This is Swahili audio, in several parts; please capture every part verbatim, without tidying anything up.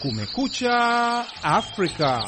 Kumekucha Afrika.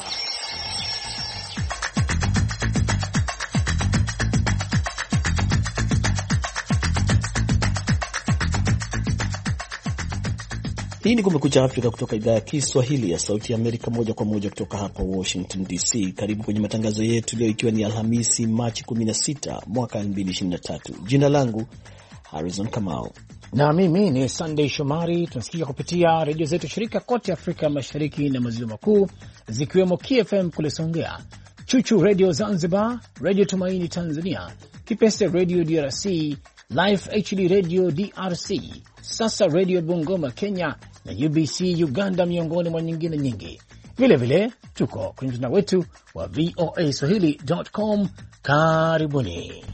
Hii ni Kumekucha Afrika kutoka idhaa ya Kiswahili ya Sauti ya Amerika, moja kwa moja kutoka hapa Washington D C. Karibu kwenye matangazo yetu leo, ikiwa ni Alhamisi Machi kumi na sita mwaka elfu mbili ishirini na tatu. Jina langu Harrison Kamau na mimi ni Sunday Shomari. Tunasikia kupitia redio zetu shirika kote Afrika Mashariki na Maziwa Makuu, zikiwemo K F M kule Songea, Chuchu Radio Zanzibar, Radio Tumaini Tanzania, Kipese Radio D R C, Life H D Radio D R C, Sasa Radio Bungoma Kenya na U B C Uganda, miongoni mwa nyingine nyingi. Vile vile tuko kwenye mtandao wetu wa V O A Swahili dot com. Karibuni.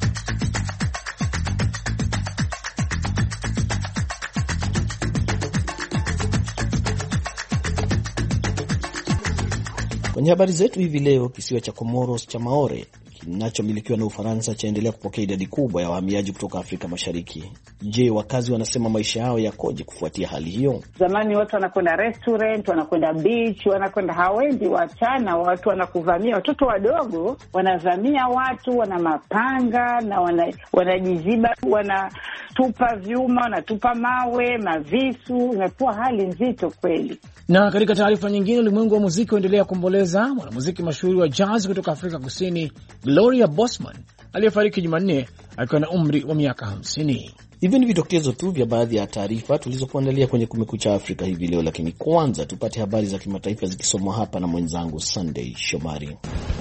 Kwenye habari zetu hivi leo, kisiwa cha Comoros cha Maore kinachomilikiwa na Ufaransa chaendelea kupokea idadi kubwa ya wahamiaji kutoka Afrika Mashariki. Je, wakazi wanasema maisha yao yakoje kufuatia hali hiyo? Zamani watu wanakwenda restaurant, wanakwenda beach, wanakwenda, hawendi wachana, watu wanakuvamia, watoto wadogo wanavamia watu, wana mapanga na wana, wanajiziba, wanatupa vyuma, wanatupa mawe, mavisu. Imekuwa hali nzito kweli. Na katika taarifa nyingine, ulimwengu wa muziki uendelea kuomboleza mwanamuziki mashuhuri wa jazz kutoka Afrika Kusini, Gloria Bosman, aliyefariki Jumanne akiwa na umri wa miaka hamsini. Hivi ni vidokezo tu vya baadhi ya taarifa tulizokuandalia kwenye Kumekucha Afrika hivi leo, lakini kwanza tupate habari za kimataifa zikisomwa hapa na mwenzangu Sunday Shomari.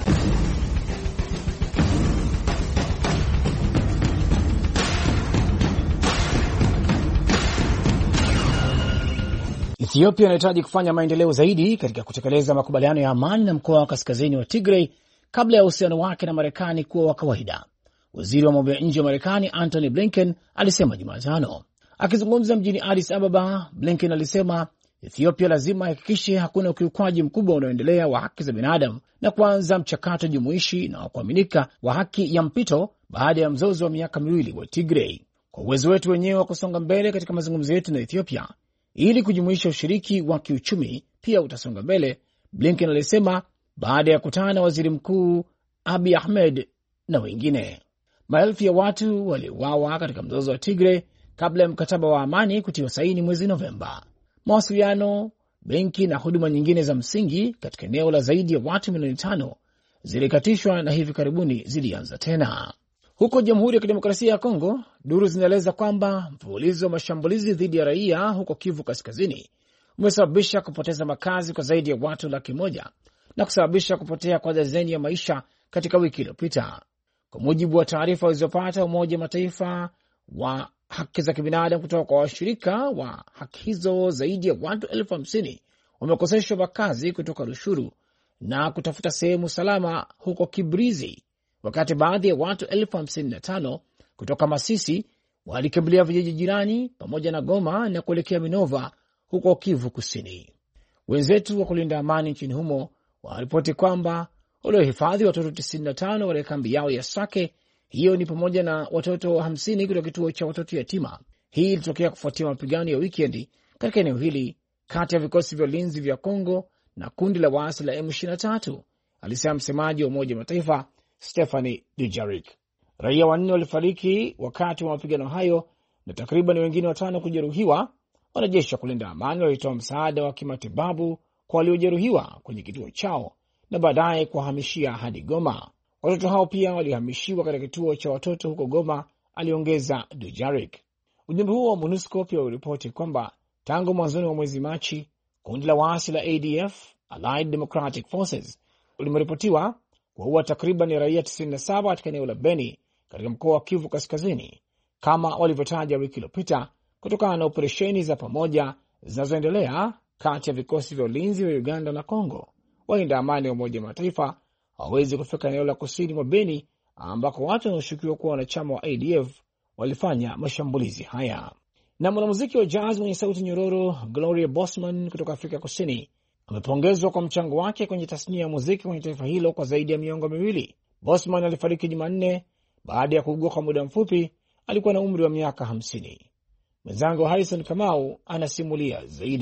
Ethiopia inahitaji kufanya maendeleo zaidi katika kutekeleza makubaliano ya amani na mkoa wa kaskazini wa Tigray kabla ya uhusiano wake na Marekani kuwa wa kawaida. Waziri wa mambo ya nje wa Marekani Antony Blinken alisema Jumatano. Akizungumza mjini Addis Ababa, Blinken alisema Ethiopia lazima ihakikishe hakuna ukiukwaji mkubwa unaoendelea wa haki za binadamu na kuanza mchakato jumuishi na wa kuaminika wa haki ya mpito baada ya mzozo wa miaka miwili wa Tigray. Kwa uwezo wetu wenyewe wa kusonga mbele katika mazungumzo yetu na Ethiopia ili kujumuisha ushiriki wa kiuchumi pia utasonga mbele, Blinken alisema baada ya kukutana na waziri mkuu Abiy Ahmed na wengine. Maelfu ya watu waliuawa katika mzozo wa Tigray kabla ya mkataba wa amani kutiwa saini mwezi Novemba. Mawasiliano, benki na huduma nyingine za msingi katika eneo la zaidi ya watu milioni tano zilikatishwa na hivi karibuni zilianza tena. Huko Jamhuri ya Kidemokrasia ya Kongo, duru zinaeleza kwamba mfululizo wa mashambulizi dhidi ya raia huko Kivu Kaskazini umesababisha kupoteza makazi kwa zaidi ya watu laki moja na kusababisha kupotea kwa dazeni ya maisha katika wiki iliyopita. Kwa mujibu wa taarifa walizopata Umoja wa Mataifa wa haki za kibinadamu kutoka kwa washirika wa haki hizo, zaidi ya watu elfu hamsini wamekoseshwa makazi kutoka Rushuru na kutafuta sehemu salama huko Kibrizi, wakati baadhi ya watu elfu hamsini na tano kutoka Masisi walikimbilia vijiji jirani pamoja na Goma na kuelekea Minova huko Kivu Kusini. Wenzetu wa kulinda amani nchini humo wanaripoti kwamba waliohifadhi watoto tisini na tano katika kambi yao ya Sake. Hiyo ni pamoja na watoto hamsini kutoka kituo cha watoto yatima. Hii ilitokea kufuatia mapigano ya wikendi katika eneo hili kati ya vikosi vya ulinzi vya Kongo na kundi la waasi la M ishirini na tatu, alisema msemaji wa Umoja wa Mataifa Stephanie Dujarric. Raia wanne walifariki wakati wa mapigano hayo na takriban wengine watano kujeruhiwa. Wanajeshi wa kulinda amani walitoa msaada wa kimatibabu kwa waliojeruhiwa kwenye kituo chao na baadaye kuwahamishia hadi Goma. Watoto hao pia walihamishiwa katika kituo cha watoto huko Goma, aliongeza Dujarric. Ujumbe huo wa MONUSCO pia uliripoti kwamba tangu mwanzoni wa mwezi Machi, kundi la waasi la A D F, Allied Democratic Forces, ulimeripotiwa kuua takriban raia tisini na saba katika eneo la Beni katika mkoa wa Kivu Kaskazini, kama walivyotaja wiki iliyopita, kutokana na operesheni za pamoja zinazoendelea kati ya vikosi vya ulinzi wa Uganda na Kongo. Walinda amani wa Umoja wa Mataifa hawawezi kufika eneo la kusini mwa Beni ambako watu wanaoshukiwa kuwa wanachama wa A D F walifanya mashambulizi haya. Na mwanamuziki wa jazz mwenye sauti nyororo Gloria Bosman kutoka Afrika Kusini amepongezwa kwa mchango wake kwenye tasnia ya muziki kwenye taifa hilo kwa zaidi ya miongo miwili. Bosman alifariki Jumanne baada ya kuugua kwa muda mfupi. Alikuwa na umri wa miaka hamsini. Mwenzangu Harrison Kamau anasimulia zaidi.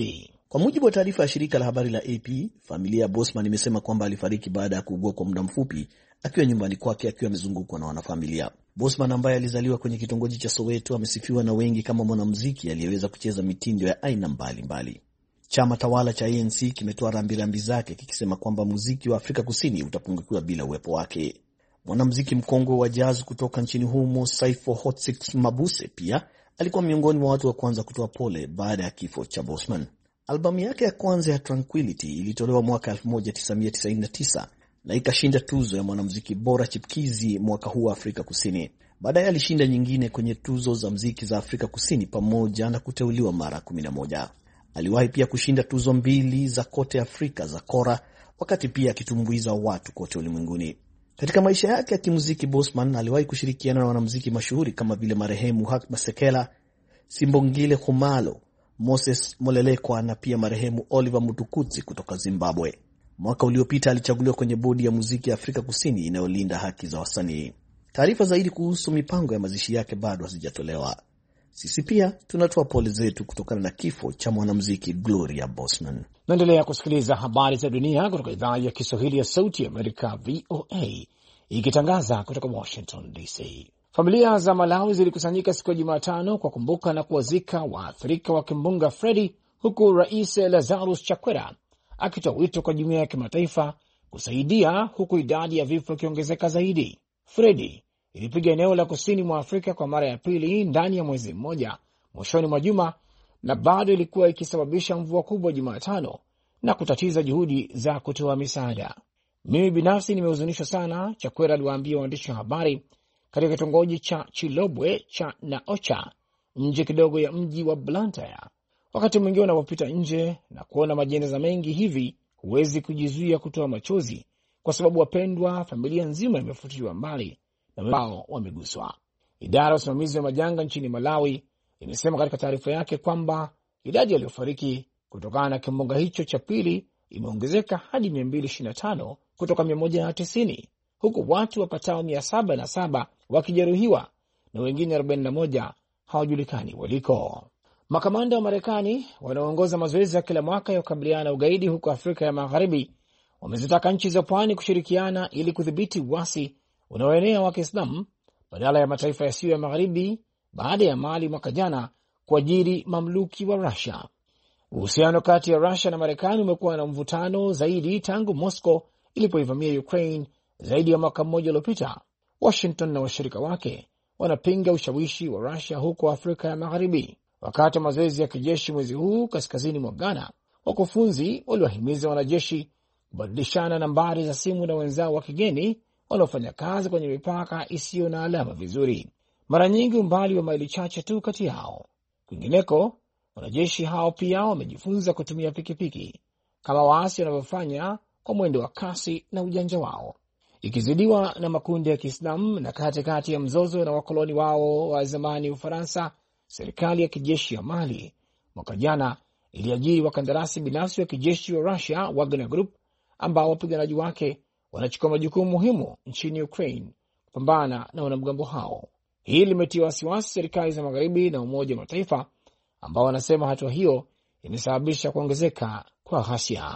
Kwa mujibu wa taarifa ya shirika la habari la A P, familia ya Bosman imesema kwamba alifariki baada ya kuugua kwa muda mfupi akiwa nyumbani kwake akiwa amezungukwa na wanafamilia. Bosman ambaye alizaliwa kwenye kitongoji cha Soweto amesifiwa na wengi kama mwanamuziki aliyeweza kucheza mitindo ya aina mbalimbali. Chama tawala cha A N C kimetoa rambirambi zake kikisema kwamba muziki wa Afrika Kusini utapungukiwa bila uwepo wake. Mwanamuziki mkongwe wa jazz kutoka nchini humo Saipho Hotshix Mabuse pia alikuwa miongoni mwa watu wa kwanza kutoa pole baada ya kifo cha Bosman. Albamu yake ya kwanza ya Tranquility ilitolewa mwaka elfu moja tisa mia tisaini na tisa na ikashinda tuzo ya mwanamuziki bora chipkizi mwaka huu wa Afrika Kusini. Baadaye alishinda nyingine kwenye tuzo za muziki za Afrika Kusini pamoja na kuteuliwa mara kumi na moja. Aliwahi pia kushinda tuzo mbili za kote Afrika za Kora, wakati pia akitumbuiza watu kote ulimwenguni. Katika maisha yake ya kimuziki, Bosman aliwahi kushirikiana na wanamuziki mashuhuri kama vile marehemu Hak Masekela, Simbongile Khumalo, Moses Molelekwa na pia marehemu Oliver Mutukudzi kutoka Zimbabwe. Mwaka uliopita alichaguliwa kwenye bodi ya muziki ya Afrika Kusini inayolinda haki za wasanii. Taarifa zaidi kuhusu mipango ya mazishi yake bado hazijatolewa. Sisi pia tunatoa pole zetu kutokana na kifo cha mwanamuziki Gloria Bosman. Naendelea kusikiliza habari za dunia kutoka idhaa ya Kiswahili ya Sauti ya Amerika V O A ikitangaza kutoka Washington D C. Familia za Malawi zilikusanyika siku ya Jumatano kwa kumbuka na kuwazika waathirika wa kimbunga Freddy, huku Rais Lazarus Chakwera akitoa wito kwa jumuiya ya kimataifa kusaidia, huku idadi ya vifo ikiongezeka zaidi. Freddy ilipiga eneo la kusini mwa Afrika kwa mara ya pili ndani ya mwezi mmoja mwishoni mwa juma, na bado ilikuwa ikisababisha mvua kubwa Jumatano na kutatiza juhudi za kutoa misaada. Mimi binafsi nimehuzunishwa sana, Chakwera aliwaambia waandishi wa habari katika kitongoji cha Chilobwe cha Naocha, nje kidogo ya mji wa Blantyre. Wakati mwingine unapopita nje na kuona majeneza mengi hivi, huwezi kujizuia kutoa machozi kwa sababu wapendwa, familia nzima imefutiliwa mbali na wao wameguswa. Idara ya usimamizi wa majanga nchini Malawi imesema katika taarifa yake kwamba idadi waliofariki kutokana na kimbunga hicho cha pili imeongezeka hadi mia mbili ishirini na tano kutoka mia moja na tisini, huku watu wapatao mia saba na saba wakijeruhiwa na wengine arobaini na moja hawajulikani waliko. Makamanda wa Marekani wanaoongoza mazoezi ya kila mwaka ya kukabiliana na ugaidi huko Afrika ya Magharibi wamezitaka nchi za pwani kushirikiana ili kudhibiti uasi unaoenea wa Kiislamu badala ya mataifa yasiyo ya Magharibi baada ya Mali mwaka jana kuajiri mamluki wa Russia. Uhusiano kati ya Russia na Marekani umekuwa na mvutano zaidi tangu Moscow ilipoivamia Ukraine zaidi ya mwaka mmoja uliopita. Washington na washirika wake wanapinga ushawishi wa Russia huko Afrika ya Magharibi. Wakati wa mazoezi ya kijeshi mwezi huu kaskazini mwa Ghana, wakufunzi waliwahimiza wanajeshi kubadilishana nambari za simu na wenzao wa kigeni wanaofanya kazi kwenye mipaka isiyo na alama vizuri, mara nyingi umbali wa maili chache tu kati yao. Kwingineko, wanajeshi hao pia wamejifunza kutumia pikipiki kama waasi wanavyofanya kwa mwendo wa kasi na ujanja wao. Ikizidiwa na makundi ya Kiislamu na katikati ya mzozo na wakoloni wao wa zamani Ufaransa, serikali ya kijeshi ya Mali mwaka jana iliajiri wakandarasi binafsi wa kijeshi wa Russia, Wagner Group, ambao wapiganaji wake wanachukua majukumu muhimu nchini Ukraine kupambana na wanamgambo hao. Hii limetia wasiwasi serikali za Magharibi na Umoja wa Mataifa, ambao wanasema hatua hiyo imesababisha kuongezeka kwa ghasia.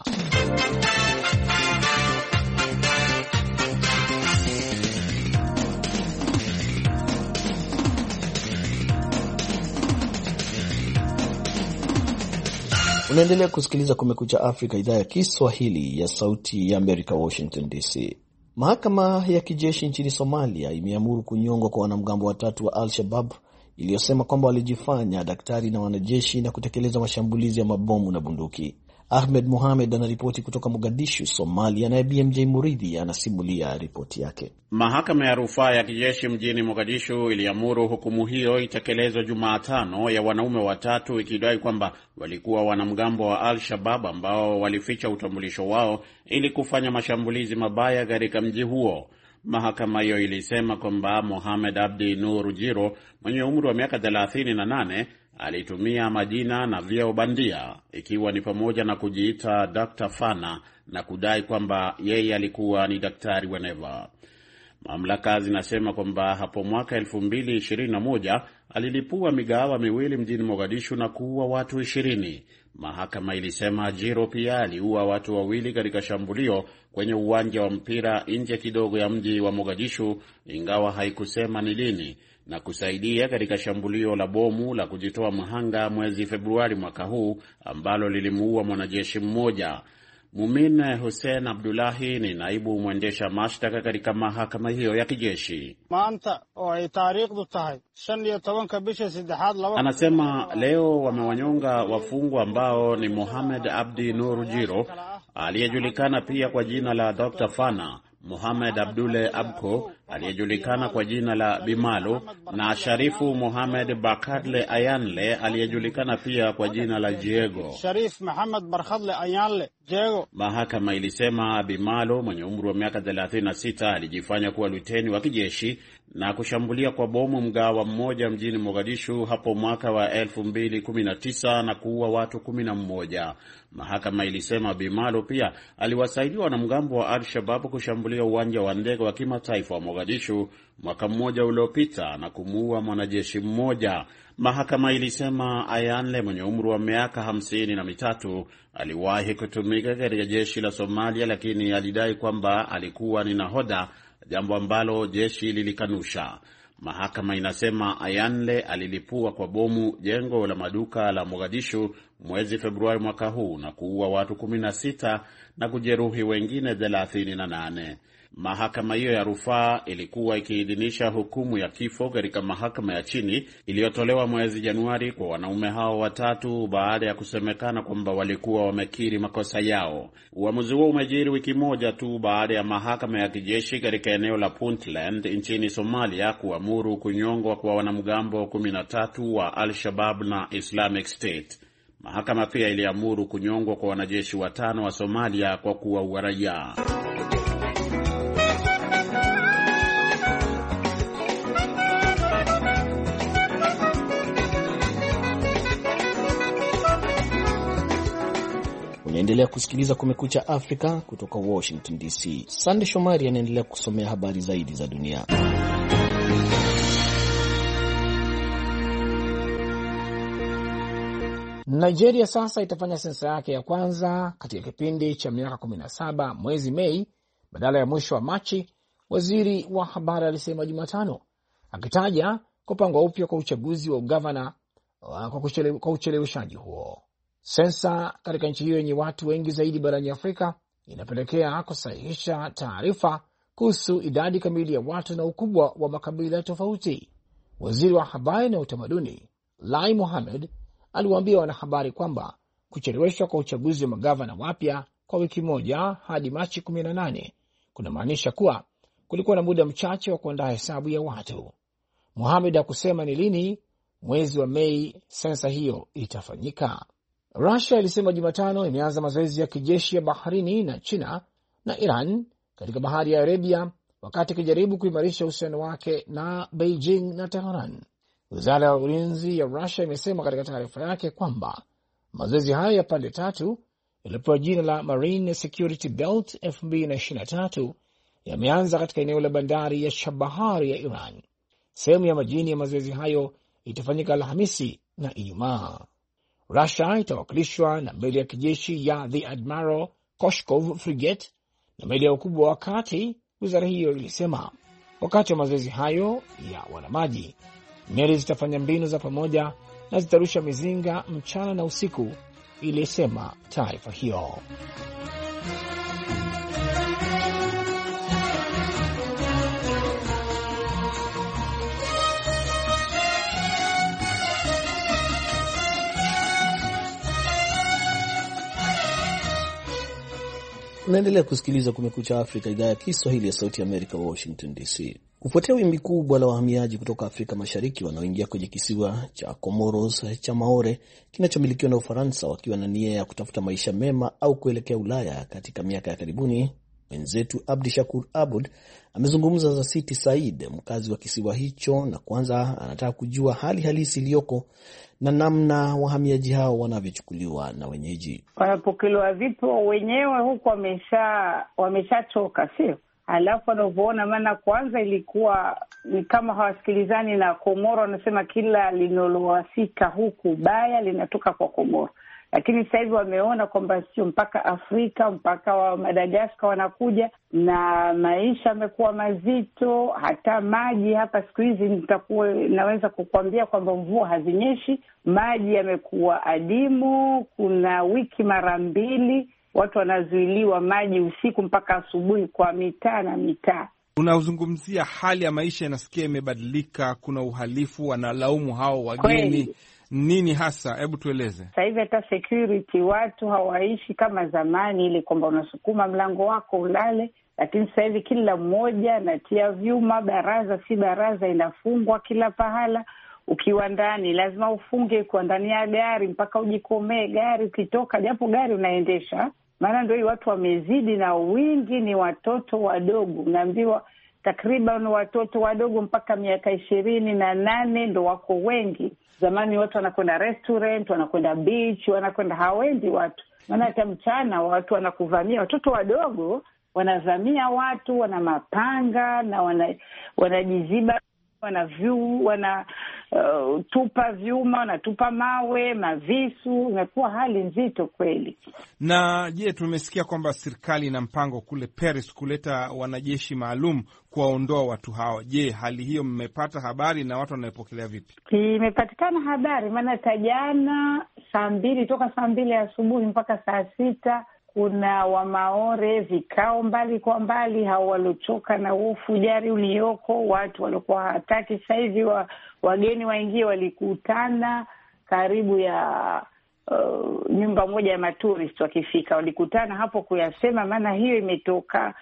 Unaendelea kusikiliza Kumekucha Afrika, idhaa ya Kiswahili ya Sauti ya Amerika, Washington D C. Mahakama ya kijeshi nchini Somalia imeamuru kunyongwa kwa wanamgambo watatu wa Al-Shabaab iliyosema kwamba walijifanya daktari na wanajeshi na kutekeleza mashambulizi ya mabomu na bunduki. Ahmed Mohamed anaripoti kutoka Mogadishu, Somalia, na B M J Muridhi anasimulia ripoti yake. Mahakama ya rufaa ya kijeshi mjini Mogadishu iliamuru hukumu hiyo itekelezwe Jumatano ya wanaume watatu, ikidai kwamba walikuwa wanamgambo wa Al-Shabaab ambao walificha utambulisho wao ili kufanya mashambulizi mabaya katika mji huo. Mahakama hiyo ilisema kwamba Mohamed Abdi Nur Jiro mwenye umri wa miaka thelathini na nane alitumia majina na vyeo bandia, ikiwa ni pamoja na kujiita Doctor Fana na kudai kwamba yeye alikuwa ni daktari wa neva. Mamlaka zinasema kwamba hapo mwaka elfu mbili ishirini na moja alilipua migahawa miwili mjini Mogadishu na kuua watu ishirini. Mahakama ilisema Jiro pia aliua watu wawili katika shambulio kwenye uwanja wa mpira nje kidogo ya mji wa Mogadishu, ingawa haikusema ni lini, na kusaidia katika shambulio la bomu la kujitoa mhanga mwezi Februari mwaka huu ambalo lilimuua mwanajeshi mmoja. Mumin Hussein Abdullahi ni naibu mwendesha mashtaka katika mahakama hiyo ya kijeshi. Anasema leo wamewanyonga wafungwa ambao ni Mohamed Abdi Nur Jiro, aliyejulikana pia kwa jina la Doctor Fana, Mohamed Abdule Abko aliyejulikana kwa jina la Bimalo, na Sharifu Mohamed Barkhadle Ayanle aliyejulikana pia kwa jina la Diego. Sharif Mohamed Barkhadle Ayanle Diego. Mahakama ilisema Bimalo mwenye umri wa miaka thelathini na sita alijifanya kuwa luteni wa kijeshi na kushambulia kwa bomu mgawa mmoja mjini Mogadishu hapo mwaka wa elfu mbili kumi na tisa na kuua watu kumi na mmoja. Mahakama ilisema Bimalo pia aliwasaidia wanamgambo wa Al-Shabaab kushambulia uwanja wa ndege wa kimataifa wa Mogadishu mwaka mmoja uliopita na kumuua mwanajeshi mmoja. Mahakama ilisema Ayanle mwenye umri wa miaka hamsini na mitatu aliwahi kutumika katika jeshi la Somalia, lakini alidai kwamba alikuwa ni nahodha, jambo ambalo jeshi lilikanusha. Mahakama inasema Ayanle alilipua kwa bomu jengo la maduka la Mogadishu mwezi Februari mwaka huu na kuua watu kumi na sita na kujeruhi wengine thelathini na nane. Mahakama hiyo ya rufaa ilikuwa ikiidhinisha hukumu ya kifo katika mahakama ya chini iliyotolewa mwezi Januari kwa wanaume hao watatu baada ya kusemekana kwamba walikuwa wamekiri makosa yao. Uamuzi huo umejiri wiki moja tu baada ya mahakama ya kijeshi katika eneo la Puntland nchini Somalia kuamuru kunyongwa kwa wanamgambo kumi na tatu wa Al-Shabaab na Islamic State. Mahakama pia iliamuru kunyongwa kwa wanajeshi watano wa Somalia kwa kuwaua raia. Unaendelea kusikiliza Kumekucha Afrika kutoka Washington D C. Sande Shomari anaendelea kusomea habari zaidi za dunia. Nigeria sasa itafanya sensa yake ya kwanza katika kipindi cha miaka kumi na saba mwezi Mei badala ya mwisho wa Machi, waziri wa habari alisema Jumatano, akitaja kupangwa upya kwa uchaguzi wa ugavana kwa ucheleweshaji huo. Sensa katika nchi hiyo yenye watu wengi zaidi barani Afrika inapelekea kusahihisha taarifa kuhusu idadi kamili ya watu na ukubwa wa makabila tofauti. Waziri wa habari na utamaduni Lai Mohammed aliwaambia wanahabari kwamba kucheleweshwa kwa uchaguzi wa magavana wapya kwa wiki moja hadi Machi kumi na nane kunamaanisha kuwa kulikuwa na muda mchache wa kuandaa hesabu ya watu. Mohammed hakusema ni lini mwezi wa Mei sensa hiyo itafanyika. Russia ilisema Jumatano imeanza mazoezi ya kijeshi ya baharini na China na Iran katika bahari ya Arabia wakati ikijaribu kuimarisha uhusiano wake na Beijing na Tehran. Wizara ya ulinzi ya Russia imesema katika taarifa yake kwamba mazoezi hayo ya pande tatu yaliyopewa jina la Marine Security Belt elfu mbili ishirini na tatu yameanza katika eneo la bandari ya Chabahar ya Iran. Sehemu ya majini ya mazoezi hayo itafanyika Alhamisi na Ijumaa. Russia itawakilishwa na meli ya kijeshi ya The Admiral Koshkov Frigate na meli ya ukubwa wa kati, wizara hiyo ilisema. Wakati wa mazoezi hayo ya wanamaji, meli zitafanya mbinu za pamoja na zitarusha mizinga mchana na usiku, ilisema taarifa hiyo. Unaendelea kusikiliza Kumekucha Afrika, idhaa ya Kiswahili ya Sauti ya Amerika, Washington D C. Kufuatia wimbi kubwa la wahamiaji kutoka Afrika Mashariki wanaoingia kwenye kisiwa cha Comoros cha Maore kinachomilikiwa na Ufaransa wakiwa na nia ya kutafuta maisha mema au kuelekea Ulaya katika miaka ya karibuni, mwenzetu Abdi Shakur Abud amezungumza za Siti Said, mkazi wa kisiwa hicho, na kwanza anataka kujua hali halisi iliyoko na namna wahamiaji hao wanavyochukuliwa na wenyeji. Wanapokelewa vipi wenyewe huko? Wamesha wameshatoka, sio? Alafu wanavyoona, maana kwanza ilikuwa ni kama hawasikilizani na Komoro, wanasema kila linalowafika huku baya linatoka kwa Komoro. Lakini sasa hivi wameona kwamba sio mpaka Afrika, mpaka wa Madagascar wanakuja, na maisha yamekuwa mazito. Hata maji hapa siku hizi nitakuwa naweza kukwambia kwamba mvua hazinyeshi, maji yamekuwa adimu. Kuna wiki mara mbili watu wanazuiliwa maji usiku mpaka asubuhi kwa mitaa na mitaa. Unazungumzia hali ya maisha, inasikia imebadilika, kuna uhalifu, wanalaumu hao wageni. Kweli. Nini hasa? Hebu tueleze. Sasa hivi hata security, watu hawaishi kama zamani ile kwamba unasukuma mlango wako ulale, lakini sasa hivi kila mmoja anatia vyuma, baraza si baraza inafungwa kila pahala. Ukiwa ndani lazima ufunge, kwa ndani ya gari mpaka ujikomee gari, ukitoka japo gari unaendesha. Maana ndio watu wamezidi, na wingi ni watoto wadogo. Unaambiwa takriban watoto wadogo mpaka miaka ishirini na nane ndo wako wengi. Zamani watu wanakwenda restaurant, wanakwenda beach, wanakwenda, hawendi watu. Maana hata mchana watu wanakuvamia, watoto wadogo wanavamia watu, wana mapanga na wana wanajiziba, wana vyu, wana uh, tupa vyuma, wanatupa mawe, mavisu. Imekuwa hali nzito kweli. Na je, tumesikia kwamba serikali ina mpango kule Paris kuleta wanajeshi maalum kuwaondoa watu hawa. Je, hali hiyo mmepata habari na watu wanaepokelea vipi? Imepatikana habari, maana tajana saa mbili toka saa mbili asubuhi mpaka saa sita kuna wamaore vikao mbali kwa mbali, hao waliochoka na ufujari ulioko, watu waliokuwa hataki sasa hivi wa, wageni waingie, walikutana karibu ya uh, nyumba moja ya maturist. Wakifika walikutana hapo kuyasema, maana hiyo imetoka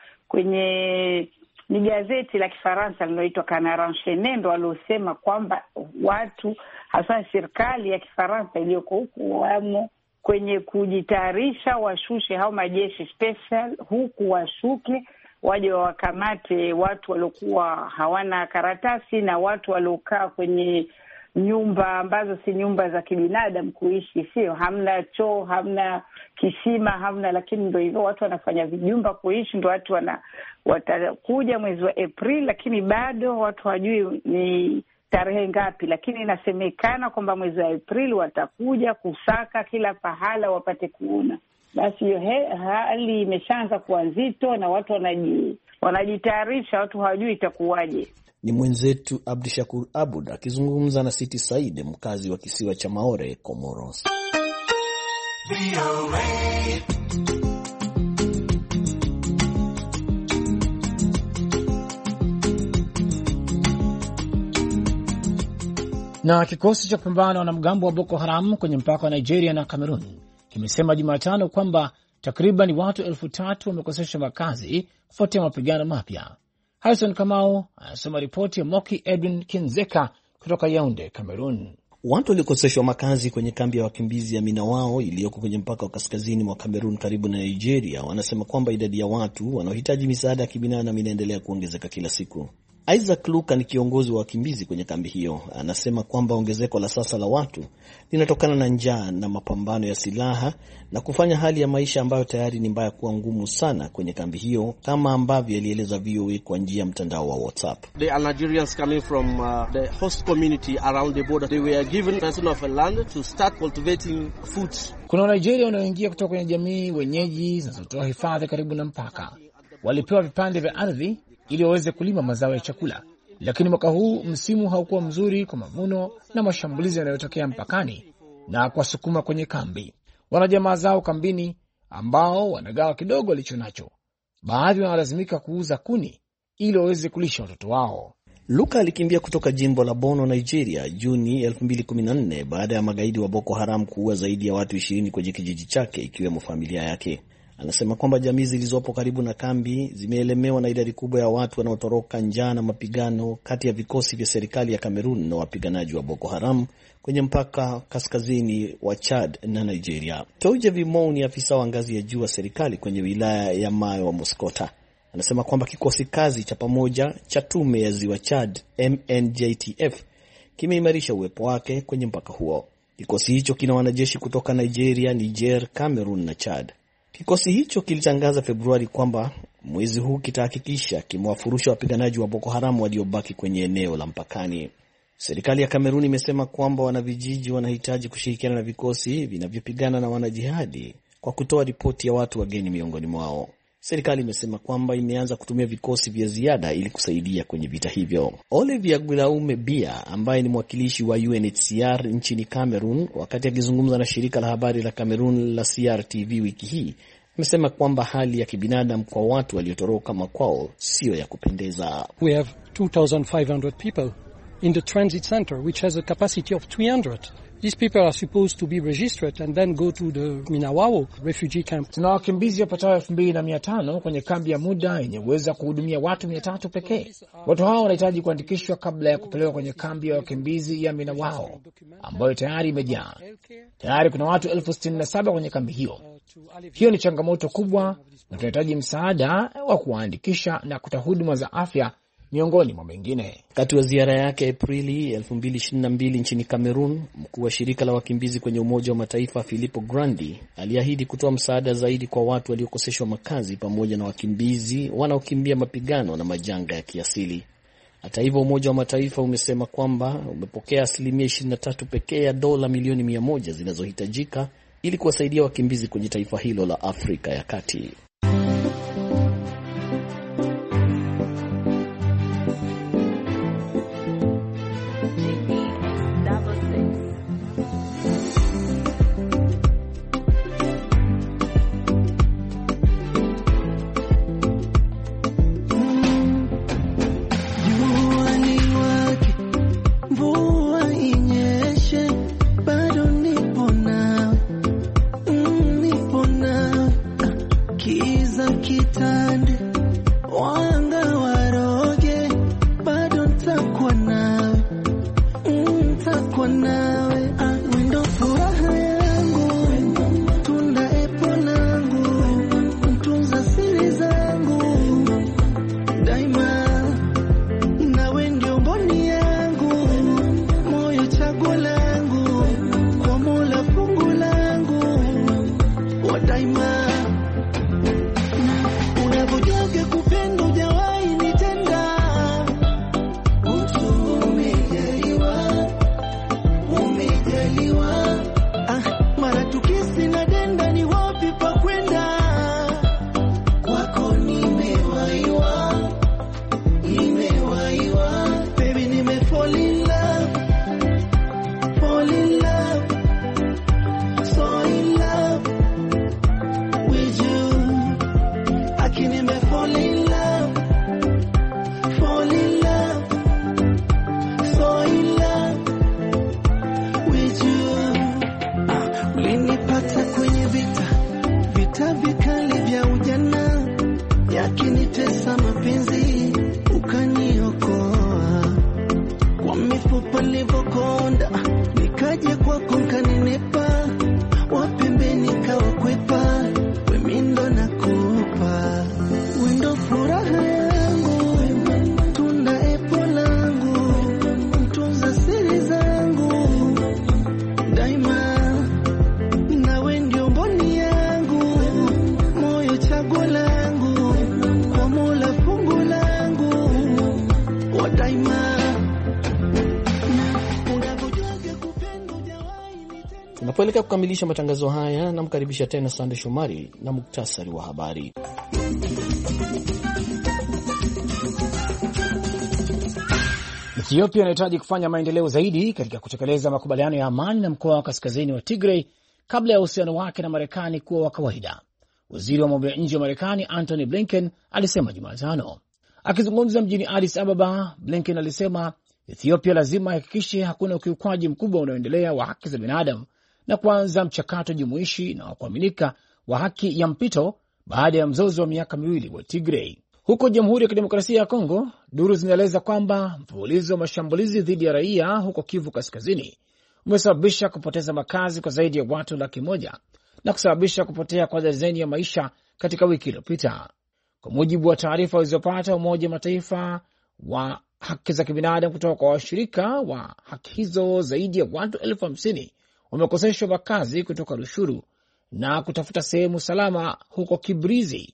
kwenye ni gazeti la Kifaransa linaloitwa Canard Enchaîné, ndo waliosema kwamba watu hasa serikali ya Kifaransa iliyoko huku wamo kwenye kujitayarisha, washushe hao majeshi special huku, washuke waje wakamate watu waliokuwa hawana karatasi na watu waliokaa kwenye nyumba ambazo si nyumba za kibinadamu kuishi, sio, hamna choo, hamna kisima, hamna. Lakini ndio hivyo, watu wanafanya vijumba kuishi. Ndio watu wana watakuja mwezi wa Aprili, lakini bado watu hawajui ni tarehe ngapi, lakini inasemekana kwamba mwezi wa Aprili watakuja kusaka kila pahala wapate kuona. Basi hiyo hali imeshaanza kuwa nzito na watu wanaji wanajitayarisha, watu hawajui itakuwaje. Ni mwenzetu Abdishakur Abud akizungumza na Siti Said, mkazi wa kisiwa cha Maore, Comoros. Na kikosi cha kupambana na wanamgambo wa Boko Haram kwenye mpaka wa Nigeria na Cameroon kimesema Jumatano kwamba takriban watu elfu tatu wamekoseshwa makazi kufuatia mapigano mapya. Harrison Kamau anasoma ripoti ya Moki Edwin Kinzeka kutoka Yaounde, Cameroon. Watu waliokoseshwa makazi kwenye kambi ya wakimbizi ya Minawao iliyoko kwenye mpaka wa kaskazini mwa Cameroon karibu na Nigeria wanasema kwamba idadi ya watu wanaohitaji misaada ya kibinadamu inaendelea kuongezeka kila siku. Isaac Luka ni kiongozi wa wakimbizi kwenye kambi hiyo. Anasema kwamba ongezeko la sasa la watu linatokana na njaa na mapambano ya silaha na kufanya hali ya maisha ambayo tayari ni mbaya kuwa ngumu sana kwenye kambi hiyo, kama ambavyo alieleza V O A kwa njia ya mtandao wa WhatsApp. They are Nigerians coming from uh, the host community around the border. They were given a of a land to start cultivating food. Kuna Wanigeria wanaoingia kutoka kwenye jamii wenyeji zinazotoa hifadhi karibu na mpaka. Walipewa vipande vya ardhi ili waweze kulima mazao ya chakula, lakini mwaka huu msimu haukuwa mzuri kwa mavuno na mashambulizi yanayotokea mpakani na kuwasukuma kwenye kambi. Wana jamaa zao kambini ambao wanagawa kidogo walicho nacho. Baadhi wanalazimika kuuza kuni ili waweze kulisha watoto wao. Luka alikimbia kutoka jimbo la Borno, Nigeria, Juni elfu mbili kumi na nne baada ya magaidi wa Boko Haram kuua zaidi ya watu ishirini kwenye kijiji chake, ikiwemo familia yake. Anasema kwamba jamii zilizopo karibu na kambi zimeelemewa na idadi kubwa ya watu wanaotoroka njaa na mapigano kati ya vikosi vya serikali ya Cameroon na wapiganaji wa Boko Haram kwenye mpaka kaskazini wa Chad na Nigeria. Touje Vimou ni afisa wa ngazi ya juu wa serikali kwenye wilaya ya Mayo wa Muskota. Anasema kwamba kikosi kazi cha pamoja cha tume ya ziwa Chad M N J T F kimeimarisha uwepo wake kwenye mpaka huo. Kikosi hicho kina wanajeshi kutoka Nigeria, Niger, Cameroon na Chad. Kikosi hicho kilitangaza Februari kwamba mwezi huu kitahakikisha kimewafurusha wapiganaji wa Boko Haram waliobaki kwenye eneo la mpakani. Serikali ya Kamerun imesema kwamba wanavijiji wanahitaji kushirikiana na vikosi vinavyopigana na wanajihadi kwa kutoa ripoti ya watu wageni miongoni mwao. Serikali imesema kwamba imeanza kutumia vikosi vya ziada ili kusaidia kwenye vita hivyo. Olivier Guillaume Bia, ambaye ni mwakilishi wa U N H C R nchini Cameroon, wakati akizungumza na shirika la habari la Cameroon la C R T V wiki hii, amesema kwamba hali ya kibinadamu kwa watu waliotoroka makwao sio ya kupendeza. We have two thousand five hundred people in the transit center which has a capacity of three hundred. These people are supposed to be registered and then go to the Minawao refugee camp. Tuna wakimbizi wapatao elfu mbili na mia tano kwenye kambi ya muda yenye uwezo wa kuhudumia watu mia tatu pekee. Watu hao wanahitaji kuandikishwa kabla ya kupelekwa kwenye kambi ya wakimbizi ya Minawao ambayo tayari imejaa. Tayari kuna watu elfu sitini na saba kwenye kambi hiyo. Hiyo ni changamoto kubwa na tunahitaji msaada wa kuwaandikisha na kutoa huduma za afya miongoni mwa mengine. Wakati wa ziara yake Aprili elfu mbili ishirini na mbili nchini Cameroon, mkuu wa shirika la wakimbizi kwenye Umoja wa Mataifa Filippo Grandi aliahidi kutoa msaada zaidi kwa watu waliokoseshwa makazi pamoja na wakimbizi wanaokimbia mapigano na majanga ya kiasili. Hata hivyo, Umoja wa Mataifa umesema kwamba umepokea asilimia ishirini na tatu pekee ya dola milioni mia moja zinazohitajika ili kuwasaidia wakimbizi kwenye taifa hilo la Afrika ya Kati. Tunapoelekea kukamilisha matangazo haya, namkaribisha tena Sande Shomari na muktasari wa habari. Ethiopia inahitaji kufanya maendeleo zaidi katika kutekeleza makubaliano ya amani na mkoa wa kaskazini wa Tigray kabla ya uhusiano wake na Marekani kuwa wa kawaida. Waziri wa mambo ya nje wa Marekani Antony Blinken alisema Jumatano. Akizungumza mjini Addis Ababa, Blinken alisema Ethiopia lazima ihakikishe hakuna ukiukwaji mkubwa unaoendelea wa haki za binadamu na kuanza mchakato jumuishi na wa kuaminika wa haki ya mpito baada ya mzozo wa miaka miwili wa Tigray. Huko Jamhuri ya Kidemokrasia ya Kongo, duru zinaeleza kwamba mfululizo wa mashambulizi dhidi ya raia huko Kivu Kaskazini umesababisha kupoteza makazi kwa zaidi ya watu laki moja na kusababisha kupotea kwa dazeni ya maisha katika wiki iliyopita. Kwa mujibu wa taarifa walizopata Umoja wa Mataifa wa haki za kibinadamu kutoka kwa washirika wa haki hizo, zaidi ya watu elfu hamsini wamekoseshwa makazi kutoka Rushuru na kutafuta sehemu salama huko Kibrizi.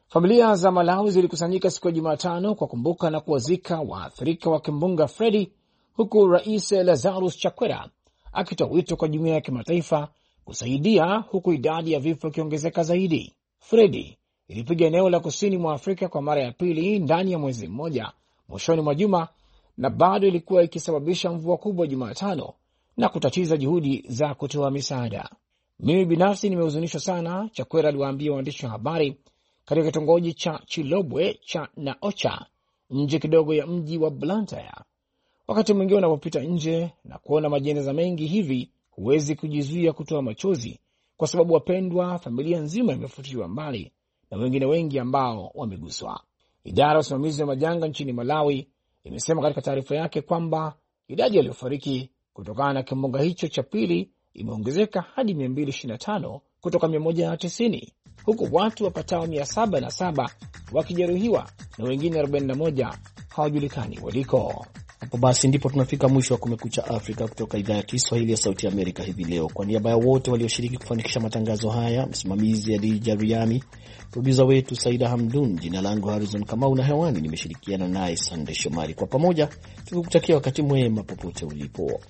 Familia za Malawi zilikusanyika siku ya Jumatano kwa kumbuka na kuwazika waathirika wa kimbunga Freddy, huku Rais Lazarus Chakwera akitoa wito kwa jumuiya ya kimataifa kusaidia, huku idadi ya vifo ikiongezeka zaidi. Freddy ilipiga eneo la kusini mwa Afrika kwa mara ya pili ndani ya mwezi mmoja mwishoni mwa juma, na bado ilikuwa ikisababisha mvua kubwa Jumatano na kutatiza juhudi za kutoa misaada. Mimi binafsi nimehuzunishwa sana, Chakwera aliwaambia waandishi wa habari katika kitongoji cha Chilobwe cha Naocha, nje kidogo ya mji wa Blantyre. Wakati mwingine unapopita nje na kuona majeneza mengi hivi, huwezi kujizuia kutoa machozi, kwa sababu wapendwa, familia nzima imefutiliwa mbali na wengine wengi ambao wameguswa. Idara ya usimamizi wa majanga nchini Malawi imesema katika taarifa yake kwamba idadi waliofariki kutokana na kimbunga hicho cha pili imeongezeka hadi mia mbili ishirini na tano kutoka mia moja tisini, huku watu wapatao mia saba na saba wakijeruhiwa na wengine arobaini na moja hawajulikani waliko. Hapo basi ndipo tunafika mwisho wa Kumekucha Afrika kutoka idhaa ya Kiswahili ya Sauti ya Amerika hivi leo. Kwa niaba ya wote walioshiriki kufanikisha matangazo haya, msimamizi Adija Riami, producer wetu Saida Hamdun, jina langu Harrison Kamau na hewani nimeshirikiana naye Sande Shomari. Kwa pamoja tukikutakia wakati mwema popote ulipo.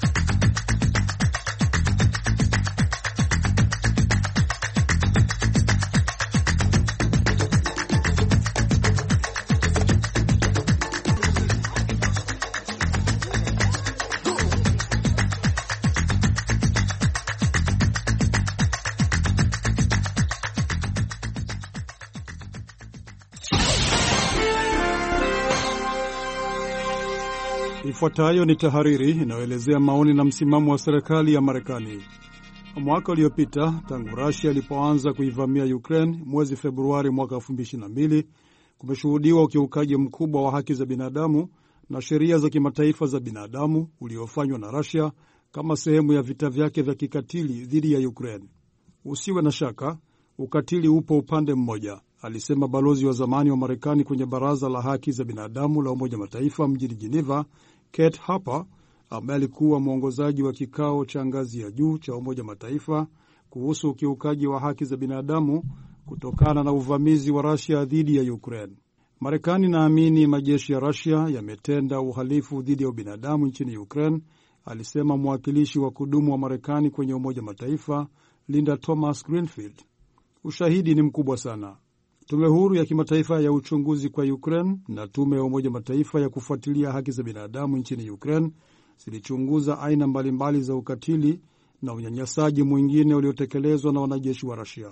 Ifuatayo ni tahariri inayoelezea maoni na msimamo wa serikali ya Marekani. Mwaka uliopita, tangu Russia ilipoanza kuivamia Ukraine mwezi Februari mwaka elfu mbili ishirini na mbili, kumeshuhudiwa ukiukaji mkubwa wa haki za binadamu na sheria za kimataifa za binadamu uliofanywa na Russia kama sehemu ya vita vyake vya kikatili dhidi ya Ukraine. Usiwe na shaka, ukatili upo upande mmoja, alisema balozi wa zamani wa Marekani kwenye Baraza la Haki za Binadamu la Umoja Mataifa mjini Geneva, Kate Harper, ambaye alikuwa mwongozaji wa kikao cha ngazi ya juu cha Umoja Mataifa kuhusu ukiukaji wa haki za binadamu kutokana na uvamizi wa Russia dhidi ya Ukraine. Marekani naamini majeshi ya Russia yametenda uhalifu dhidi ya ubinadamu nchini Ukraine, alisema mwakilishi wa kudumu wa Marekani kwenye Umoja Mataifa Linda Thomas Greenfield. Ushahidi ni mkubwa sana. Tume huru ya kimataifa ya uchunguzi kwa Ukraine na tume ya Umoja Mataifa ya kufuatilia haki za binadamu nchini Ukraine zilichunguza aina mbalimbali za ukatili na unyanyasaji mwingine uliotekelezwa na wanajeshi wa Russia: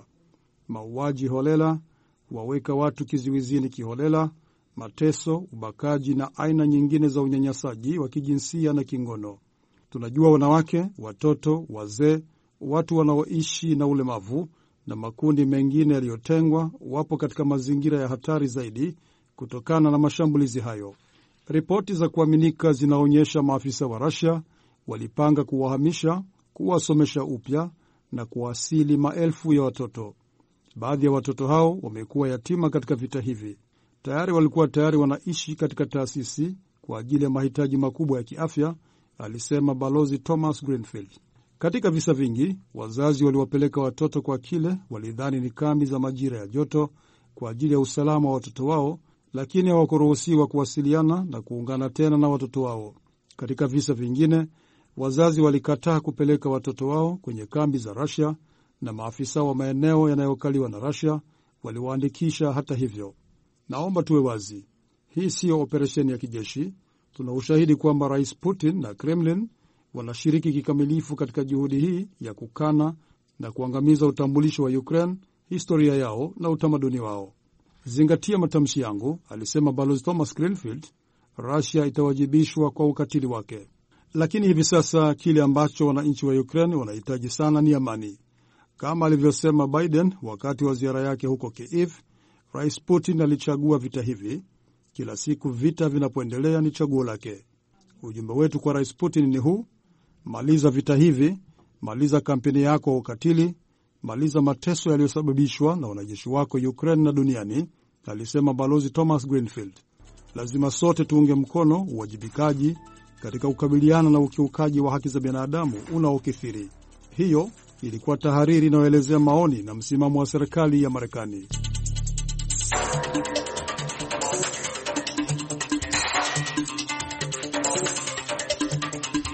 mauaji holela, kuwaweka watu kizuizini kiholela, mateso, ubakaji na aina nyingine za unyanyasaji wa kijinsia na kingono. Tunajua wanawake, watoto, wazee, watu wanaoishi na ulemavu na makundi mengine yaliyotengwa wapo katika mazingira ya hatari zaidi kutokana na mashambulizi hayo. Ripoti za kuaminika zinaonyesha maafisa wa Russia walipanga kuwahamisha, kuwasomesha upya na kuwasili maelfu ya watoto. Baadhi ya watoto hao wamekuwa yatima katika vita hivi. Tayari walikuwa tayari wanaishi katika taasisi kwa ajili ya mahitaji makubwa ya kiafya, alisema Balozi Thomas Greenfield. Katika visa vingi, wazazi waliwapeleka watoto kwa kile walidhani ni kambi za majira ya joto kwa ajili ya usalama wa watoto wao, lakini hawakuruhusiwa kuwasiliana na kuungana tena na watoto wao. Katika visa vingine, wazazi walikataa kupeleka watoto wao kwenye kambi za Russia na maafisa wa maeneo yanayokaliwa na Russia waliwaandikisha hata hivyo. Naomba tuwe wazi, hii siyo operesheni ya kijeshi. Tuna ushahidi kwamba Rais Putin na Kremlin wanashiriki kikamilifu katika juhudi hii ya kukana na kuangamiza utambulisho wa Ukraine, historia yao na utamaduni wao. Zingatia matamshi yangu, alisema Balozi Thomas Greenfield. Russia itawajibishwa kwa ukatili wake. Lakini hivi sasa kile ambacho wananchi wa Ukraine wanahitaji sana ni amani. Kama alivyosema Biden wakati wa ziara yake huko Kiev, Rais Putin alichagua vita hivi. Kila siku vita vinapoendelea ni chaguo lake. Ujumbe wetu kwa Rais Putin ni huu: maliza vita hivi, maliza kampeni yako wa ukatili, maliza mateso yaliyosababishwa na wanajeshi wako Ukraine na duniani, alisema Balozi Thomas Greenfield. Lazima sote tuunge mkono uwajibikaji katika kukabiliana na ukiukaji wa haki za binadamu unaokithiri. Hiyo ilikuwa tahariri inayoelezea maoni na msimamo wa serikali ya Marekani.